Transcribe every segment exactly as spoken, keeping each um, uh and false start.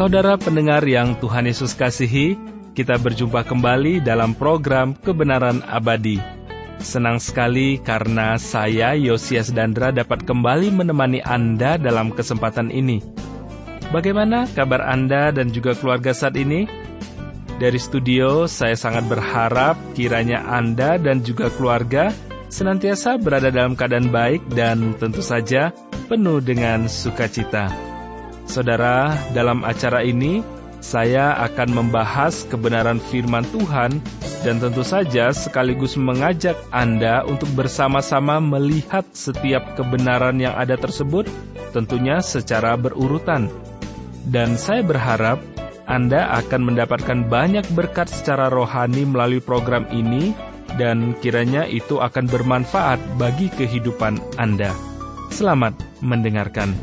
Saudara pendengar yang Tuhan Yesus kasihi, kita berjumpa kembali dalam program Kebenaran Abadi. Senang sekali karena saya, Yosias Dandra, dapat kembali menemani Anda dalam kesempatan ini. Bagaimana kabar Anda dan juga keluarga saat ini? Dari studio, saya sangat berharap kiranya Anda dan juga keluarga senantiasa berada dalam keadaan baik dan tentu saja penuh dengan sukacita. Saudara, dalam acara ini, saya akan membahas kebenaran firman Tuhan dan tentu saja sekaligus mengajak Anda untuk bersama-sama melihat setiap kebenaran yang ada tersebut, tentunya secara berurutan. Dan saya berharap Anda akan mendapatkan banyak berkat secara rohani melalui program ini, dan kiranya itu akan bermanfaat bagi kehidupan Anda. Selamat mendengarkan.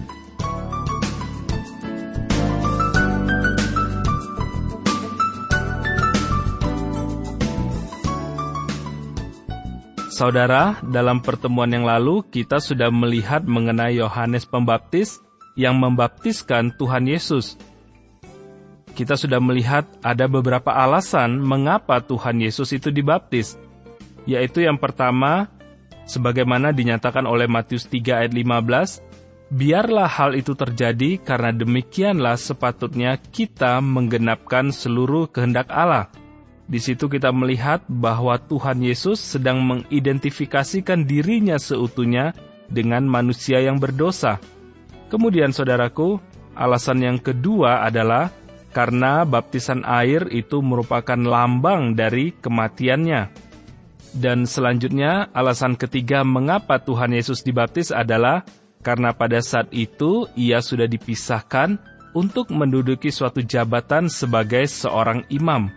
Saudara, dalam pertemuan yang lalu kita sudah melihat mengenai Yohanes Pembaptis yang membaptiskan Tuhan Yesus. Kita sudah melihat ada beberapa alasan mengapa Tuhan Yesus itu dibaptis, yaitu yang pertama, sebagaimana dinyatakan oleh Matius tiga ayat lima belas, biarlah hal itu terjadi karena demikianlah sepatutnya kita menggenapkan seluruh kehendak Allah. Di situ kita melihat bahwa Tuhan Yesus sedang mengidentifikasikan dirinya seutuhnya dengan manusia yang berdosa. Kemudian saudaraku, alasan yang kedua adalah karena baptisan air itu merupakan lambang dari kematiannya. Dan selanjutnya, alasan ketiga mengapa Tuhan Yesus dibaptis adalah karena pada saat itu ia sudah dipisahkan untuk menduduki suatu jabatan sebagai seorang imam.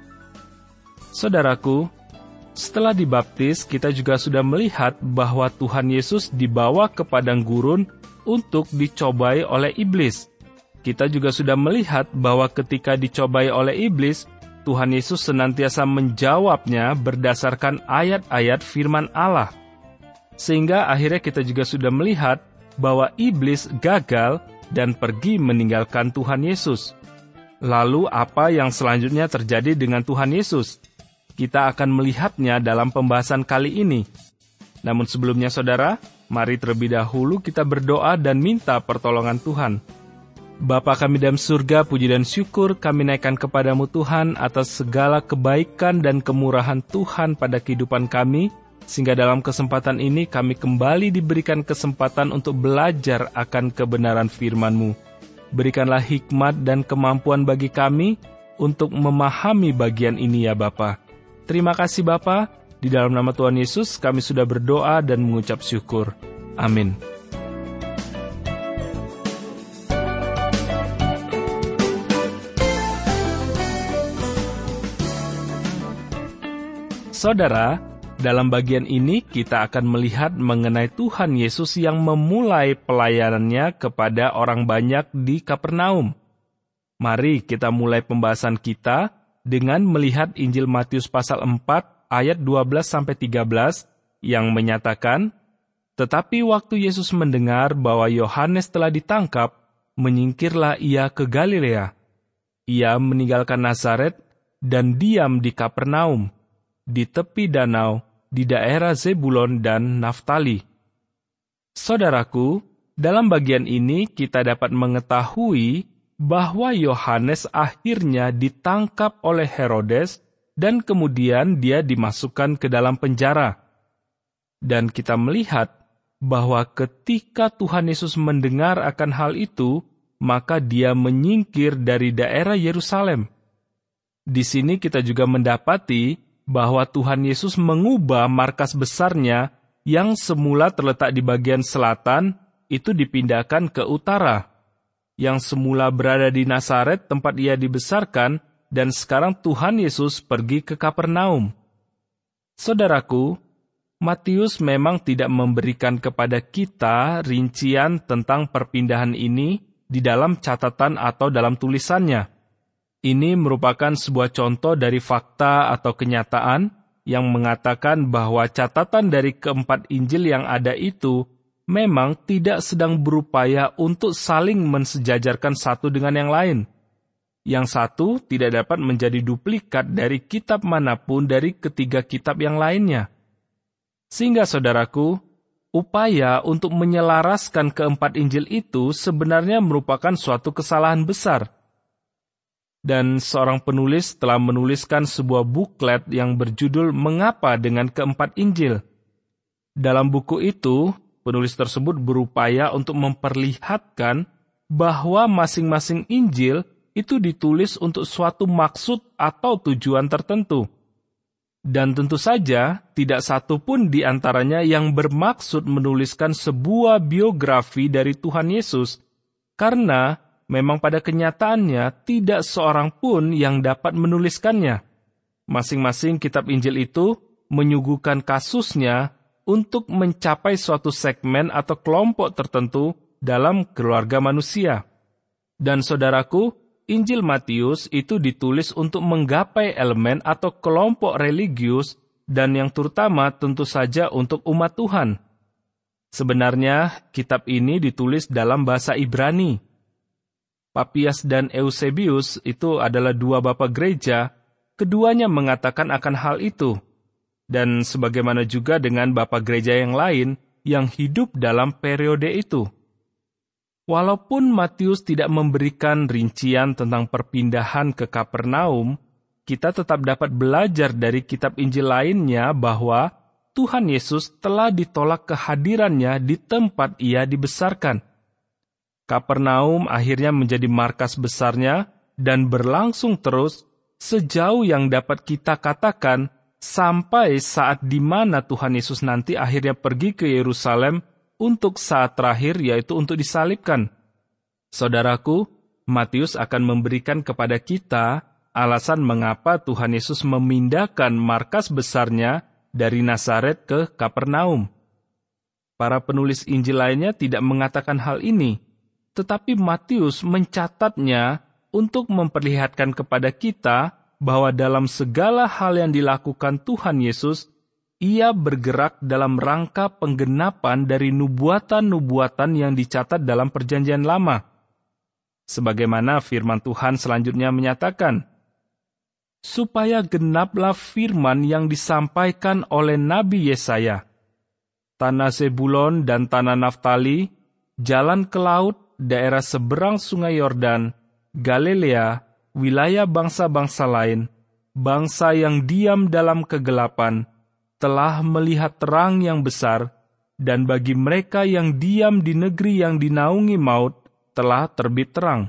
Saudaraku, setelah dibaptis, kita juga sudah melihat bahwa Tuhan Yesus dibawa ke padang gurun untuk dicobai oleh iblis. Kita juga sudah melihat bahwa ketika dicobai oleh iblis, Tuhan Yesus senantiasa menjawabnya berdasarkan ayat-ayat firman Allah. Sehingga akhirnya kita juga sudah melihat bahwa iblis gagal dan pergi meninggalkan Tuhan Yesus. Lalu apa yang selanjutnya terjadi dengan Tuhan Yesus? Kita akan melihatnya dalam pembahasan kali ini. Namun sebelumnya saudara, mari terlebih dahulu kita berdoa dan minta pertolongan Tuhan. Bapa kami dalam surga, puji dan syukur kami naikkan kepadamu Tuhan atas segala kebaikan dan kemurahan Tuhan pada kehidupan kami, sehingga dalam kesempatan ini kami kembali diberikan kesempatan untuk belajar akan kebenaran firman-Mu. Berikanlah hikmat dan kemampuan bagi kami untuk memahami bagian ini ya Bapa. Terima kasih Bapa, di dalam nama Tuhan Yesus kami sudah berdoa dan mengucap syukur. Amin. Saudara, dalam bagian ini kita akan melihat mengenai Tuhan Yesus yang memulai pelayanannya kepada orang banyak di Kapernaum. Mari kita mulai pembahasan kita dengan melihat Injil Matius pasal empat ayat dua belas sampai tiga belas yang menyatakan, tetapi waktu Yesus mendengar bahwa Yohanes telah ditangkap, menyingkirlah ia ke Galilea. Ia meninggalkan Nazaret dan diam di Kapernaum, di tepi danau, di daerah Zebulon dan Naftali. Saudaraku, dalam bagian ini kita dapat mengetahui bahwa Yohanes akhirnya ditangkap oleh Herodes dan kemudian dia dimasukkan ke dalam penjara. Dan kita melihat bahwa ketika Tuhan Yesus mendengar akan hal itu, maka dia menyingkir dari daerah Yerusalem. Di sini kita juga mendapati bahwa Tuhan Yesus mengubah markas besarnya yang semula terletak di bagian selatan, itu dipindahkan ke utara. Yang semula berada di Nazaret tempat ia dibesarkan, dan sekarang Tuhan Yesus pergi ke Kapernaum. Saudaraku, Matius memang tidak memberikan kepada kita rincian tentang perpindahan ini di dalam catatan atau dalam tulisannya. Ini merupakan sebuah contoh dari fakta atau kenyataan yang mengatakan bahwa catatan dari keempat Injil yang ada itu memang tidak sedang berupaya untuk saling mensejajarkan satu dengan yang lain. Yang satu tidak dapat menjadi duplikat dari kitab manapun dari ketiga kitab yang lainnya. Sehingga saudaraku, upaya untuk menyelaraskan keempat Injil itu sebenarnya merupakan suatu kesalahan besar. Dan seorang penulis telah menuliskan sebuah buklet yang berjudul Mengapa dengan Keempat Injil. Dalam buku itu, penulis tersebut berupaya untuk memperlihatkan bahwa masing-masing Injil itu ditulis untuk suatu maksud atau tujuan tertentu. Dan tentu saja, tidak satu pun di antaranya yang bermaksud menuliskan sebuah biografi dari Tuhan Yesus, karena memang pada kenyataannya tidak seorang pun yang dapat menuliskannya. Masing-masing kitab Injil itu menyuguhkan kasusnya untuk mencapai suatu segmen atau kelompok tertentu dalam keluarga manusia. Dan saudaraku, Injil Matius itu ditulis untuk menggapai elemen atau kelompok religius dan yang terutama tentu saja untuk umat Tuhan. Sebenarnya, kitab ini ditulis dalam bahasa Ibrani. Papias dan Eusebius itu adalah dua bapak gereja, keduanya mengatakan akan hal itu. Dan sebagaimana juga dengan bapak gereja yang lain yang hidup dalam periode itu. Walaupun Matius tidak memberikan rincian tentang perpindahan ke Kapernaum, kita tetap dapat belajar dari kitab Injil lainnya bahwa Tuhan Yesus telah ditolak kehadirannya di tempat Ia dibesarkan. Kapernaum akhirnya menjadi markas besarnya dan berlangsung terus sejauh yang dapat kita katakan sampai saat di mana Tuhan Yesus nanti akhirnya pergi ke Yerusalem untuk saat terakhir, yaitu untuk disalibkan. Saudaraku, Matius akan memberikan kepada kita alasan mengapa Tuhan Yesus memindahkan markas besarnya dari Nazaret ke Kapernaum. Para penulis Injil lainnya tidak mengatakan hal ini, tetapi Matius mencatatnya untuk memperlihatkan kepada kita bahwa dalam segala hal yang dilakukan Tuhan Yesus, Ia bergerak dalam rangka penggenapan dari nubuatan-nubuatan yang dicatat dalam Perjanjian Lama. Sebagaimana firman Tuhan selanjutnya menyatakan, supaya genaplah firman yang disampaikan oleh Nabi Yesaya. Tanah Zebulon dan tanah Naftali, jalan ke laut, daerah seberang sungai Yordan, Galilea, wilayah bangsa-bangsa lain, bangsa yang diam dalam kegelapan, telah melihat terang yang besar, dan bagi mereka yang diam di negeri yang dinaungi maut, telah terbit terang.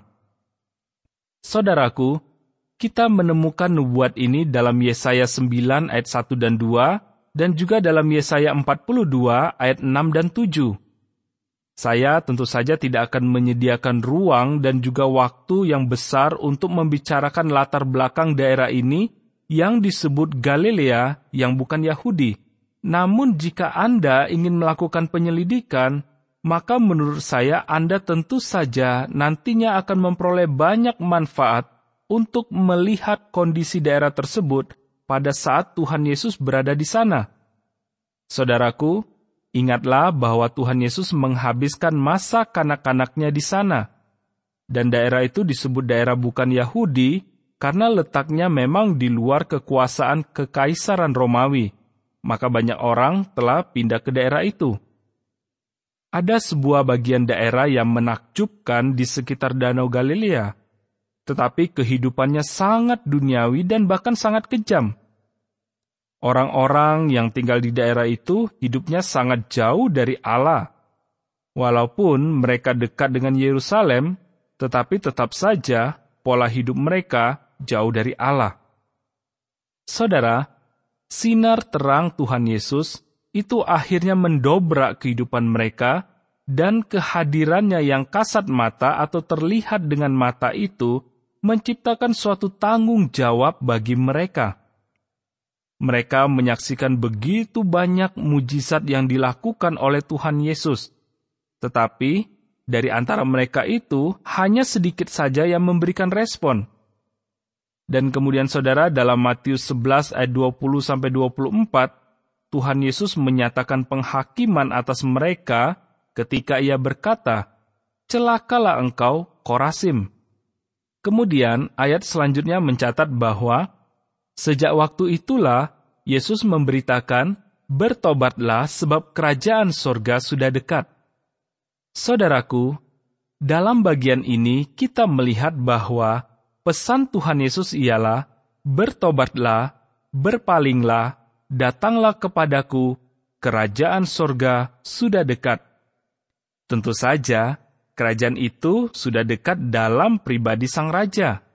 Saudaraku, kita menemukan nubuat ini dalam Yesaya sembilan ayat satu dan dua, dan juga dalam Yesaya empat puluh dua ayat enam dan tujuh. Saya tentu saja tidak akan menyediakan ruang dan juga waktu yang besar untuk membicarakan latar belakang daerah ini yang disebut Galilea yang bukan Yahudi. Namun jika Anda ingin melakukan penyelidikan, maka menurut saya Anda tentu saja nantinya akan memperoleh banyak manfaat untuk melihat kondisi daerah tersebut pada saat Tuhan Yesus berada di sana. Saudaraku, ingatlah bahwa Tuhan Yesus menghabiskan masa kanak-kanaknya di sana. Dan daerah itu disebut daerah bukan Yahudi karena letaknya memang di luar kekuasaan Kekaisaran Romawi. Maka banyak orang telah pindah ke daerah itu. Ada sebuah bagian daerah yang menakjubkan di sekitar Danau Galilea. Tetapi kehidupannya sangat duniawi dan bahkan sangat kejam. Orang-orang yang tinggal di daerah itu hidupnya sangat jauh dari Allah. Walaupun mereka dekat dengan Yerusalem, tetapi tetap saja pola hidup mereka jauh dari Allah. Saudara, sinar terang Tuhan Yesus itu akhirnya mendobrak kehidupan mereka dan kehadirannya yang kasat mata atau terlihat dengan mata itu menciptakan suatu tanggung jawab bagi mereka. Mereka menyaksikan begitu banyak mujizat yang dilakukan oleh Tuhan Yesus. Tetapi, dari antara mereka itu, hanya sedikit saja yang memberikan respon. Dan kemudian saudara, dalam Matius sebelas ayat dua puluh sampai dua puluh empat, Tuhan Yesus menyatakan penghakiman atas mereka ketika Ia berkata, "Celakalah engkau, Korasim! Kemudian ayat selanjutnya mencatat bahwa sejak waktu itulah Yesus memberitakan, "Bertobatlah sebab kerajaan sorga sudah dekat." Saudaraku, dalam bagian ini kita melihat bahwa pesan Tuhan Yesus ialah, "Bertobatlah, berpalinglah, datanglah kepadaku, kerajaan sorga sudah dekat." Tentu saja, kerajaan itu sudah dekat dalam pribadi sang raja.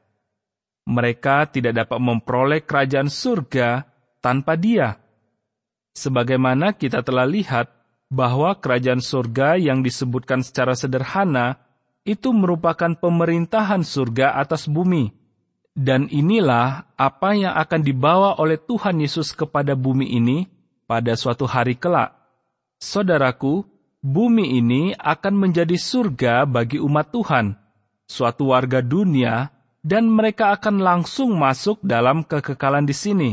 Mereka tidak dapat memperoleh kerajaan surga tanpa dia. Sebagaimana kita telah lihat bahwa kerajaan surga yang disebutkan secara sederhana itu merupakan pemerintahan surga atas bumi. Dan inilah apa yang akan dibawa oleh Tuhan Yesus kepada bumi ini pada suatu hari kelak. Saudaraku, bumi ini akan menjadi surga bagi umat Tuhan, suatu warga dunia, dan mereka akan langsung masuk dalam kekekalan di sini.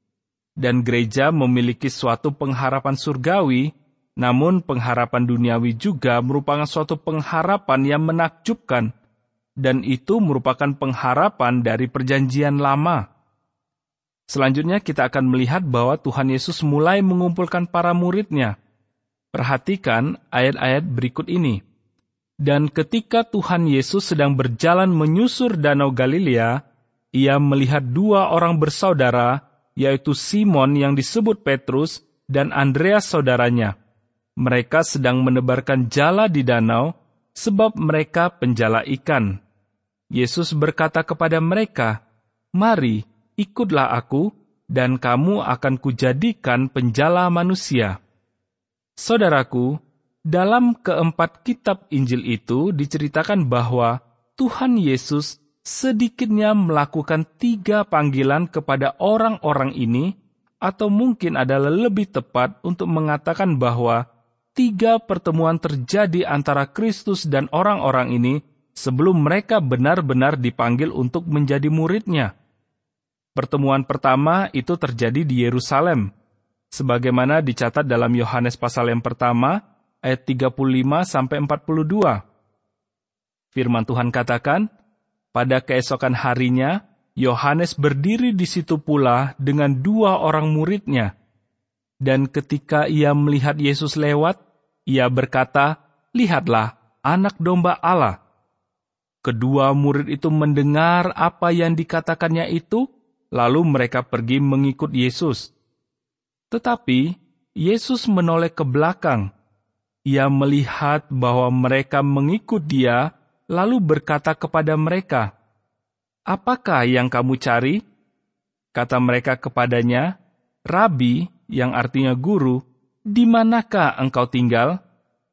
Dan gereja memiliki suatu pengharapan surgawi, namun pengharapan duniawi juga merupakan suatu pengharapan yang menakjubkan, dan itu merupakan pengharapan dari perjanjian lama. Selanjutnya kita akan melihat bahwa Tuhan Yesus mulai mengumpulkan para murid-Nya. Perhatikan ayat-ayat berikut ini. Dan ketika Tuhan Yesus sedang berjalan menyusur Danau Galilea, ia melihat dua orang bersaudara, yaitu Simon yang disebut Petrus dan Andreas saudaranya. Mereka sedang menebarkan jala di danau, sebab mereka penjala ikan. Yesus berkata kepada mereka, "Mari, ikutlah aku, dan kamu akan kujadikan penjala manusia." Saudaraku, dalam keempat kitab Injil itu diceritakan bahwa Tuhan Yesus sedikitnya melakukan tiga panggilan kepada orang-orang ini, atau mungkin adalah lebih tepat untuk mengatakan bahwa tiga pertemuan terjadi antara Kristus dan orang-orang ini sebelum mereka benar-benar dipanggil untuk menjadi murid-Nya. Pertemuan pertama itu terjadi di Yerusalem, sebagaimana dicatat dalam Yohanes pasal yang pertama, ayat tiga puluh lima sampai empat puluh dua. Firman Tuhan katakan, "Pada keesokan harinya, Yohanes berdiri di situ pula dengan dua orang murid-Nya. Dan ketika ia melihat Yesus lewat, ia berkata, 'Lihatlah, anak domba Allah.' Kedua murid itu mendengar apa yang dikatakannya itu, lalu mereka pergi mengikut Yesus. Tetapi Yesus menoleh ke belakang. Ia melihat bahwa mereka mengikut Dia, lalu berkata kepada mereka, 'Apakah yang kamu cari?' Kata mereka kepadanya, 'Rabi,' yang artinya guru, 'di manakah engkau tinggal?'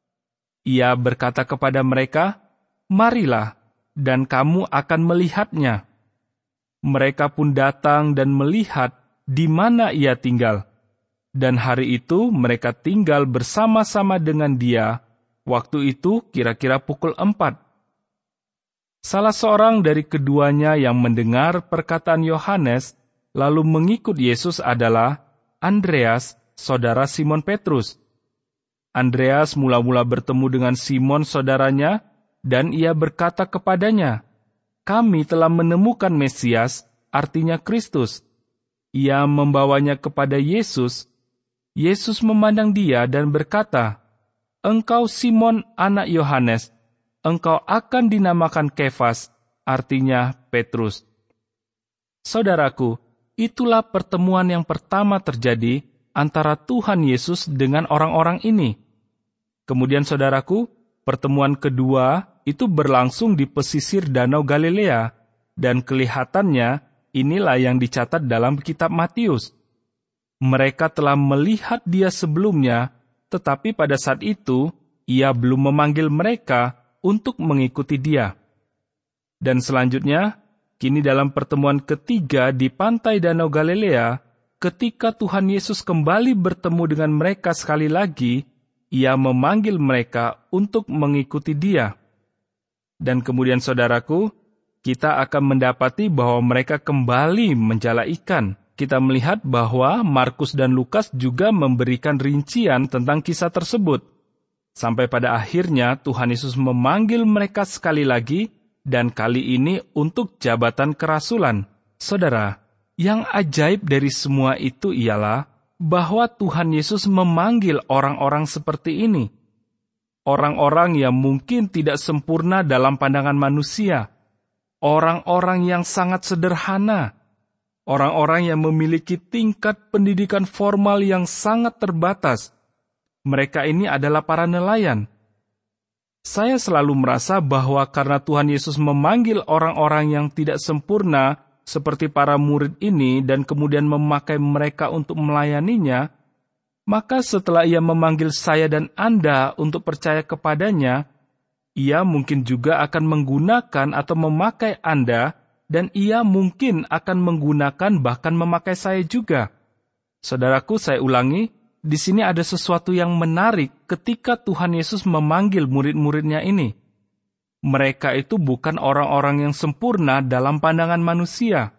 Ia berkata kepada mereka, 'Marilah, dan kamu akan melihatnya.' Mereka pun datang dan melihat di mana ia tinggal. Dan hari itu mereka tinggal bersama-sama dengan dia. Waktu itu kira-kira pukul empat. Salah seorang dari keduanya yang mendengar perkataan Yohanes lalu mengikut Yesus adalah Andreas, saudara Simon Petrus. Andreas mula-mula bertemu dengan Simon saudaranya, dan ia berkata kepadanya, "Kami telah menemukan Mesias," artinya Kristus. Ia membawanya kepada Yesus. Yesus memandang dia dan berkata, "Engkau Simon anak Yohanes, engkau akan dinamakan Kefas," artinya Petrus. Saudaraku, itulah pertemuan yang pertama terjadi antara Tuhan Yesus dengan orang-orang ini. Kemudian saudaraku, pertemuan kedua itu berlangsung di pesisir Danau Galilea, dan kelihatannya inilah yang dicatat dalam kitab Matius. Mereka telah melihat dia sebelumnya, tetapi pada saat itu ia belum memanggil mereka untuk mengikuti dia. Dan selanjutnya, kini dalam pertemuan ketiga di pantai Danau Galilea, ketika Tuhan Yesus kembali bertemu dengan mereka sekali lagi, ia memanggil mereka untuk mengikuti dia. Dan kemudian saudaraku, kita akan mendapati bahwa mereka kembali menjala ikan. Kita melihat bahwa Markus dan Lukas juga memberikan rincian tentang kisah tersebut. Sampai pada akhirnya Tuhan Yesus memanggil mereka sekali lagi, dan kali ini untuk jabatan kerasulan. Saudara, yang ajaib dari semua itu ialah bahwa Tuhan Yesus memanggil orang-orang seperti ini. Orang-orang yang mungkin tidak sempurna dalam pandangan manusia. Orang-orang yang sangat sederhana. Orang-orang yang memiliki tingkat pendidikan formal yang sangat terbatas. Mereka ini adalah para nelayan. Saya selalu merasa bahwa karena Tuhan Yesus memanggil orang-orang yang tidak sempurna seperti para murid ini dan kemudian memakai mereka untuk melayaninya, maka setelah ia memanggil saya dan Anda untuk percaya kepadanya, ia mungkin juga akan menggunakan atau memakai Anda, dan ia mungkin akan menggunakan bahkan memakai saya juga. Saudaraku, saya ulangi, di sini ada sesuatu yang menarik ketika Tuhan Yesus memanggil murid-muridnya ini. Mereka itu bukan orang-orang yang sempurna dalam pandangan manusia.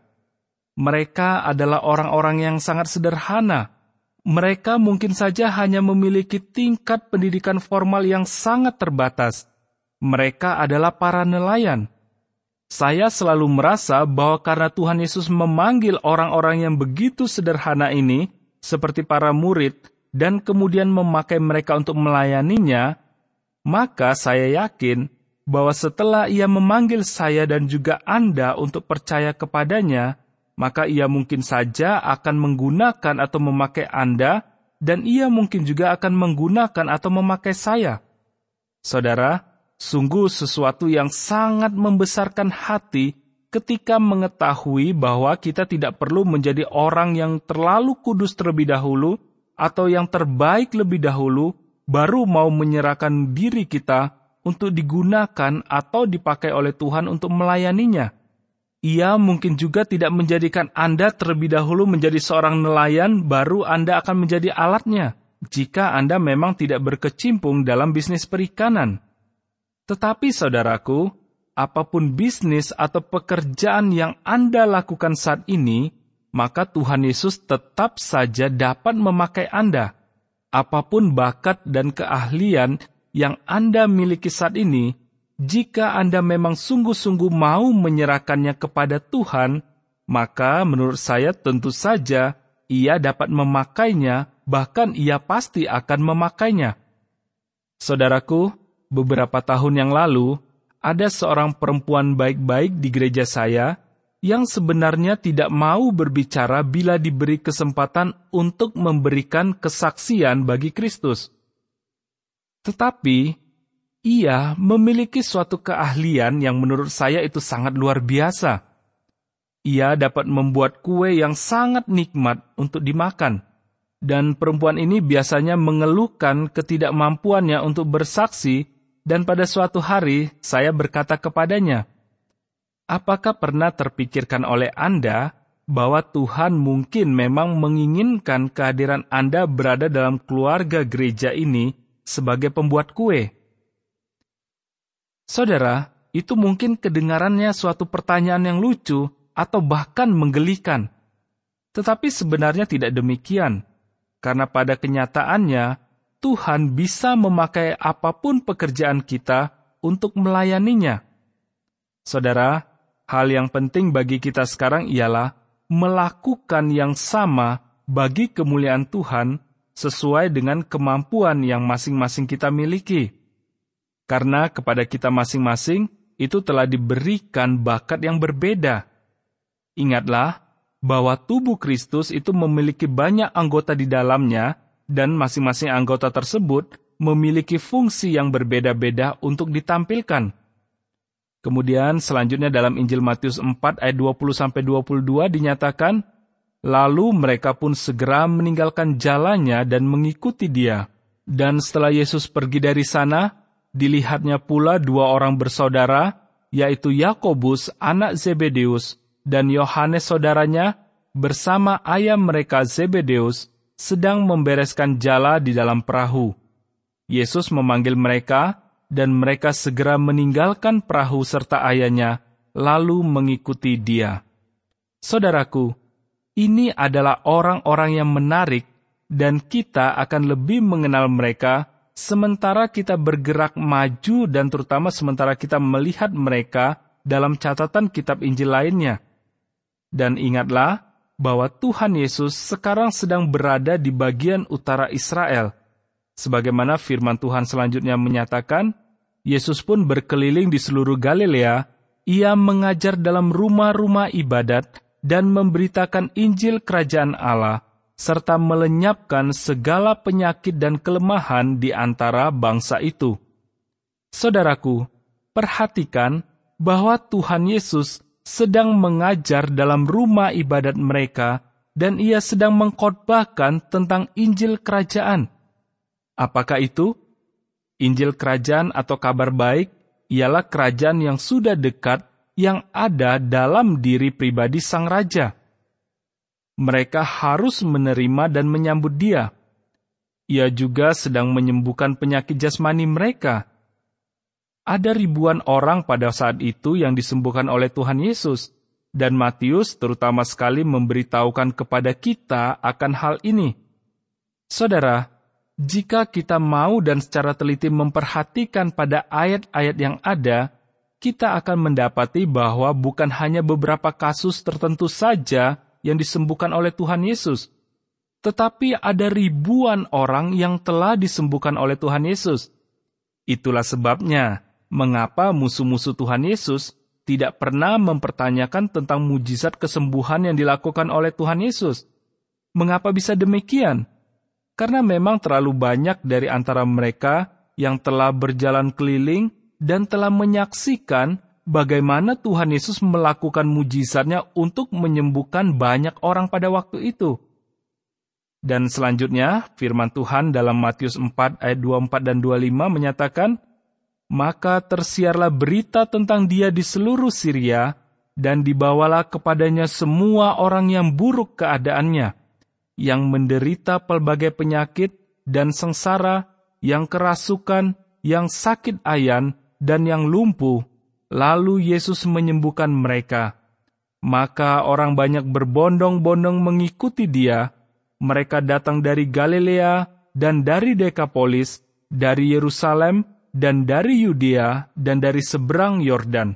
Mereka adalah orang-orang yang sangat sederhana. Mereka mungkin saja hanya memiliki tingkat pendidikan formal yang sangat terbatas. Mereka adalah para nelayan. Saya selalu merasa bahwa karena Tuhan Yesus memanggil orang-orang yang begitu sederhana ini, seperti para murid, dan kemudian memakai mereka untuk melayaninya, maka saya yakin bahwa setelah ia memanggil saya dan juga Anda untuk percaya kepadanya, maka ia mungkin saja akan menggunakan atau memakai Anda, dan ia mungkin juga akan menggunakan atau memakai saya. Saudara, sungguh sesuatu yang sangat membesarkan hati ketika mengetahui bahwa kita tidak perlu menjadi orang yang terlalu kudus terlebih dahulu atau yang terbaik lebih dahulu, baru mau menyerahkan diri kita untuk digunakan atau dipakai oleh Tuhan untuk melayaninya. Ia mungkin juga tidak menjadikan Anda terlebih dahulu menjadi seorang nelayan, baru Anda akan menjadi alatnya, jika Anda memang tidak berkecimpung dalam bisnis perikanan. Tetapi saudaraku, apapun bisnis atau pekerjaan yang Anda lakukan saat ini, maka Tuhan Yesus tetap saja dapat memakai Anda. Apapun bakat dan keahlian yang Anda miliki saat ini, jika Anda memang sungguh-sungguh mau menyerahkannya kepada Tuhan, maka menurut saya tentu saja ia dapat memakainya, bahkan ia pasti akan memakainya. Saudaraku, beberapa tahun yang lalu, ada seorang perempuan baik-baik di gereja saya yang sebenarnya tidak mau berbicara bila diberi kesempatan untuk memberikan kesaksian bagi Kristus. Tetapi, ia memiliki suatu keahlian yang menurut saya itu sangat luar biasa. Ia dapat membuat kue yang sangat nikmat untuk dimakan. Dan perempuan ini biasanya mengeluhkan ketidakmampuannya untuk bersaksi, dan pada suatu hari saya berkata kepadanya, "Apakah pernah terpikirkan oleh Anda bahwa Tuhan mungkin memang menginginkan kehadiran Anda berada dalam keluarga gereja ini sebagai pembuat kue?" Saudara, itu mungkin kedengarannya suatu pertanyaan yang lucu atau bahkan menggelikan. Tetapi sebenarnya tidak demikian, karena pada kenyataannya, Tuhan bisa memakai apapun pekerjaan kita untuk melayaninya. Saudara, hal yang penting bagi kita sekarang ialah melakukan yang sama bagi kemuliaan Tuhan sesuai dengan kemampuan yang masing-masing kita miliki. Karena kepada kita masing-masing itu telah diberikan bakat yang berbeda. Ingatlah bahwa tubuh Kristus itu memiliki banyak anggota di dalamnya, dan masing-masing anggota tersebut memiliki fungsi yang berbeda-beda untuk ditampilkan. Kemudian selanjutnya dalam Injil Matius empat ayat dua puluh sampai dua puluh dua dinyatakan, "Lalu mereka pun segera meninggalkan jalannya dan mengikuti dia. Dan setelah Yesus pergi dari sana, dilihatnya pula dua orang bersaudara, yaitu Yakobus anak Zebedeus dan Yohanes saudaranya, bersama ayah mereka Zebedeus, sedang membereskan jala di dalam perahu. Yesus memanggil mereka, dan mereka segera meninggalkan perahu serta ayahnya, lalu mengikuti dia." Saudaraku, ini adalah orang-orang yang menarik, dan kita akan lebih mengenal mereka sementara kita bergerak maju dan terutama sementara kita melihat mereka dalam catatan kitab Injil lainnya. Dan ingatlah bahwa Tuhan Yesus sekarang sedang berada di bagian utara Israel. Sebagaimana firman Tuhan selanjutnya menyatakan, Yesus pun berkeliling di seluruh Galilea, ia mengajar dalam rumah-rumah ibadat dan memberitakan Injil Kerajaan Allah, serta melenyapkan segala penyakit dan kelemahan di antara bangsa itu. Saudaraku, perhatikan bahwa Tuhan Yesus sedang mengajar dalam rumah ibadat mereka dan ia sedang mengkhotbahkan tentang Injil Kerajaan. Apakah itu? Injil Kerajaan atau kabar baik ialah kerajaan yang sudah dekat yang ada dalam diri pribadi sang raja. Mereka harus menerima dan menyambut dia. Ia juga sedang menyembuhkan penyakit jasmani mereka. Ada ribuan orang pada saat itu yang disembuhkan oleh Tuhan Yesus, dan Matius terutama sekali memberitahukan kepada kita akan hal ini. Saudara, jika kita mau dan secara teliti memperhatikan pada ayat-ayat yang ada, kita akan mendapati bahwa bukan hanya beberapa kasus tertentu saja yang disembuhkan oleh Tuhan Yesus, tetapi ada ribuan orang yang telah disembuhkan oleh Tuhan Yesus. Itulah sebabnya mengapa musuh-musuh Tuhan Yesus tidak pernah mempertanyakan tentang mujizat kesembuhan yang dilakukan oleh Tuhan Yesus. Mengapa bisa demikian? Karena memang terlalu banyak dari antara mereka yang telah berjalan keliling dan telah menyaksikan bagaimana Tuhan Yesus melakukan mujizatnya untuk menyembuhkan banyak orang pada waktu itu. Dan selanjutnya, firman Tuhan dalam Matius empat ayat dua puluh empat dan dua puluh lima menyatakan, "Maka tersiarlah berita tentang dia di seluruh Syria, dan dibawalah kepadanya semua orang yang buruk keadaannya, yang menderita pelbagai penyakit dan sengsara, yang kerasukan, yang sakit ayan, dan yang lumpuh. Lalu Yesus menyembuhkan mereka. Maka orang banyak berbondong-bondong mengikuti dia. Mereka datang dari Galilea dan dari Dekapolis, dari Yerusalem dan dari Yudea dan dari seberang Yordan."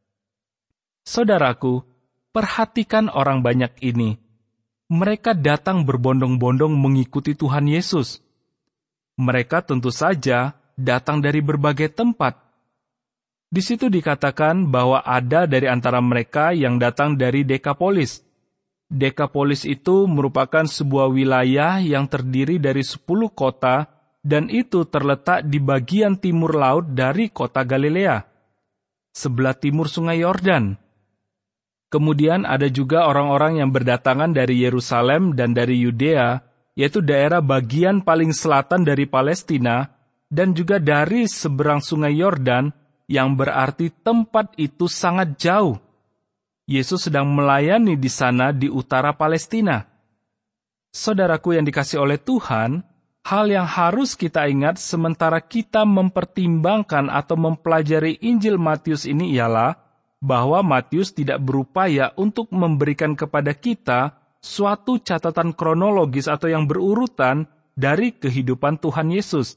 Saudaraku, perhatikan orang banyak ini. Mereka datang berbondong-bondong mengikuti Tuhan Yesus. Mereka tentu saja datang dari berbagai tempat. Di situ dikatakan bahwa ada dari antara mereka yang datang dari Dekapolis. Dekapolis itu merupakan sebuah wilayah yang terdiri dari sepuluh kota, dan itu terletak di bagian timur laut dari kota Galilea, sebelah timur sungai Yordan. Kemudian ada juga orang-orang yang berdatangan dari Yerusalem dan dari Yudea, yaitu daerah bagian paling selatan dari Palestina, dan juga dari seberang sungai Yordan, yang berarti tempat itu sangat jauh. Yesus sedang melayani di sana di utara Palestina. Saudaraku yang dikasihi oleh Tuhan, hal yang harus kita ingat sementara kita mempertimbangkan atau mempelajari Injil Matius ini ialah bahwa Matius tidak berupaya untuk memberikan kepada kita suatu catatan kronologis atau yang berurutan dari kehidupan Tuhan Yesus.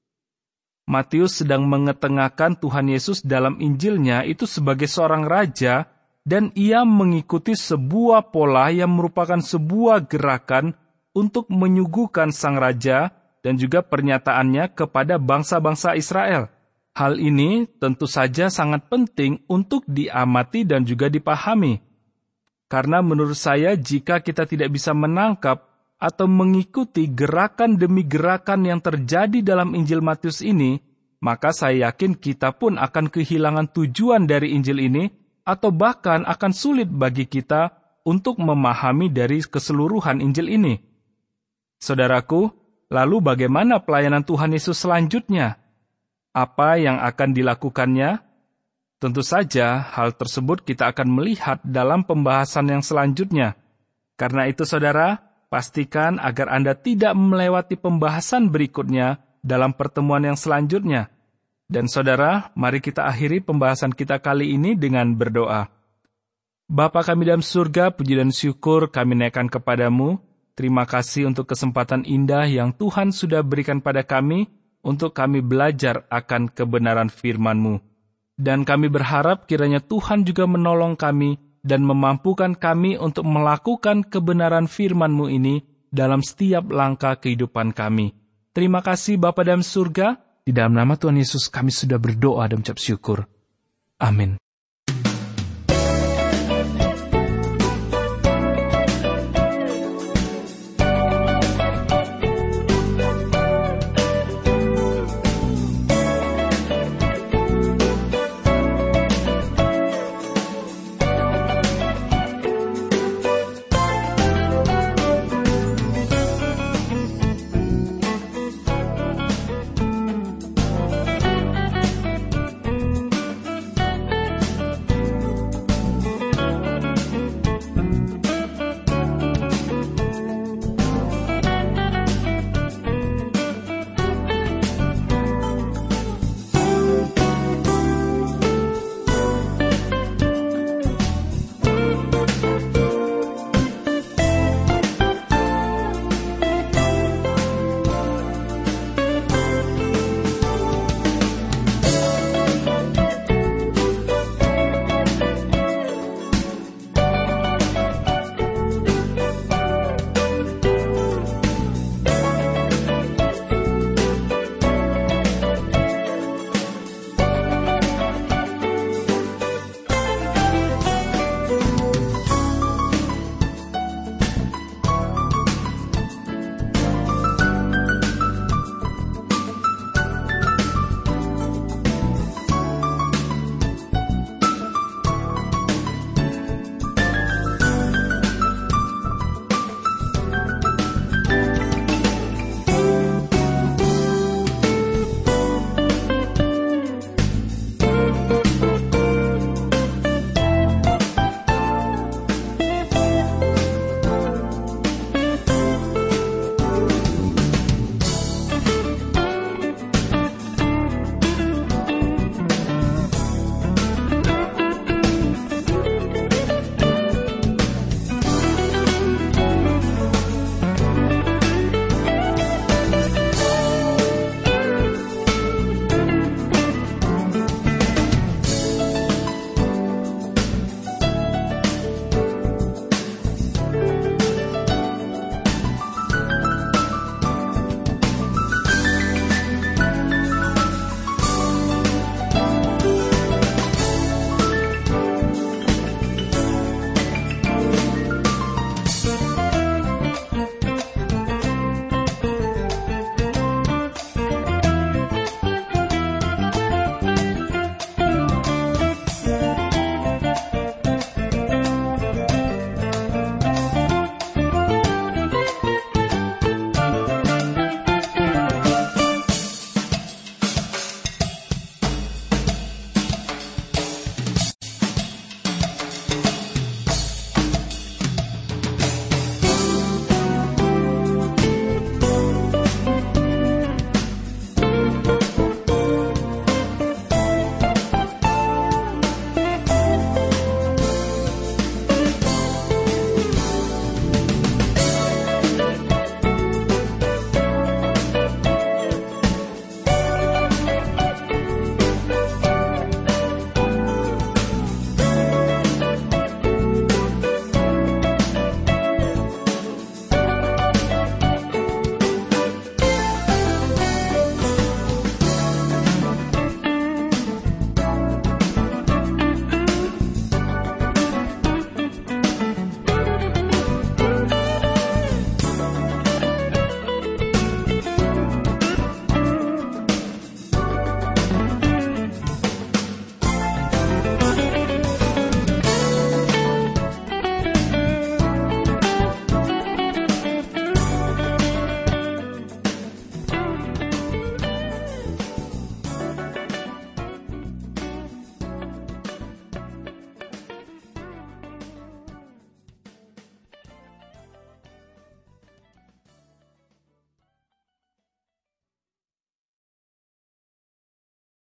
Matius sedang mengetengahkan Tuhan Yesus dalam Injilnya itu sebagai seorang raja, dan ia mengikuti sebuah pola yang merupakan sebuah gerakan untuk menyuguhkan sang raja dan juga pernyataannya kepada bangsa-bangsa Israel. Hal ini tentu saja sangat penting untuk diamati dan juga dipahami. Karena menurut saya jika kita tidak bisa menangkap atau mengikuti gerakan demi gerakan yang terjadi dalam Injil Matius ini, maka saya yakin kita pun akan kehilangan tujuan dari Injil ini, atau bahkan akan sulit bagi kita untuk memahami dari keseluruhan Injil ini. Saudaraku, lalu bagaimana pelayanan Tuhan Yesus selanjutnya? Apa yang akan dilakukannya? Tentu saja hal tersebut kita akan melihat dalam pembahasan yang selanjutnya. Karena itu saudara, pastikan agar Anda tidak melewati pembahasan berikutnya dalam pertemuan yang selanjutnya. Dan saudara, mari kita akhiri pembahasan kita kali ini dengan berdoa. Bapa kami dalam surga, puji dan syukur kami naikkan kepadamu. Terima kasih untuk kesempatan indah yang Tuhan sudah berikan pada kami, untuk kami belajar akan kebenaran firman-Mu. Dan kami berharap kiranya Tuhan juga menolong kami dan memampukan kami untuk melakukan kebenaran firman-Mu ini dalam setiap langkah kehidupan kami. Terima kasih Bapa dalam surga, di dalam nama Tuhan Yesus kami sudah berdoa dan mengucap syukur. Amin.